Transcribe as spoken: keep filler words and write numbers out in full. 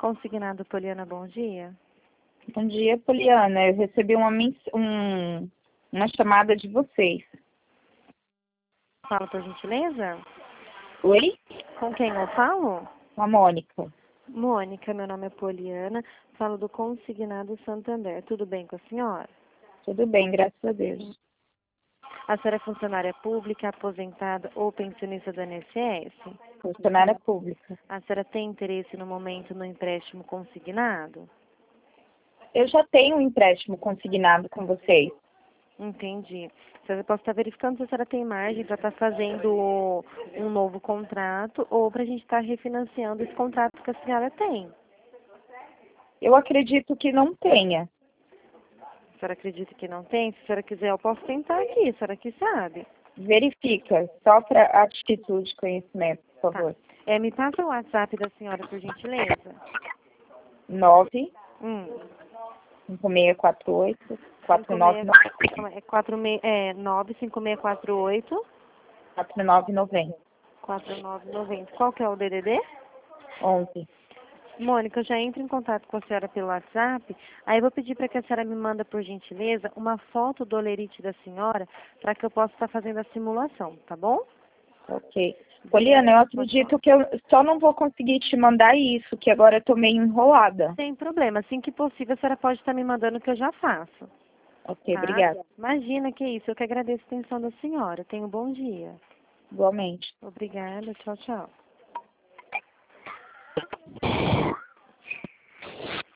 Consignado Poliana, bom dia. Bom dia, Poliana. Eu recebi uma, mens- um, uma chamada de vocês. Fala, por gentileza. Oi? Com quem eu falo? A Mônica. Mônica, meu nome é Poliana. Falo do Consignado Santander. Tudo bem com a senhora? Tudo bem, graças a Deus. A senhora é funcionária pública, aposentada ou pensionista do I N S S? Funcionária pública. A senhora tem interesse no momento no empréstimo consignado? Eu já tenho um empréstimo consignado com vocês. Entendi. Você pode estar verificando se a senhora tem margem para estar fazendo um novo contrato ou para a gente estar refinanciando esse contrato que a senhora tem. Eu acredito que não tenha. A senhora acredita que não tem? Se a senhora quiser, eu posso tentar aqui. A senhora que sabe. Verifica, só para atitude e conhecimento, por favor. Tá. É, me passa o WhatsApp da senhora, por gentileza. nove Hum. cinco seis quatro oito quatro nove nove É, quatro, é nove cinco seis quatro oito quatro nove nove zero quatro nove nove zero. Qual que é o D D D? onze. Mônica, eu já entro em contato com a senhora pelo WhatsApp, aí eu vou pedir para que a senhora me manda, por gentileza, uma foto do olerite da senhora, para que eu possa estar fazendo a simulação, tá bom? Ok. Poliana, eu acredito que eu só não vou conseguir te mandar isso, que agora eu tô meio enrolada. Sem problema, assim que possível a senhora pode estar me mandando que eu já faço. Ok, Tá? obrigada. Imagina que isso, eu que agradeço a atenção da senhora. Tenha um bom dia. Igualmente. Obrigada, tchau, tchau.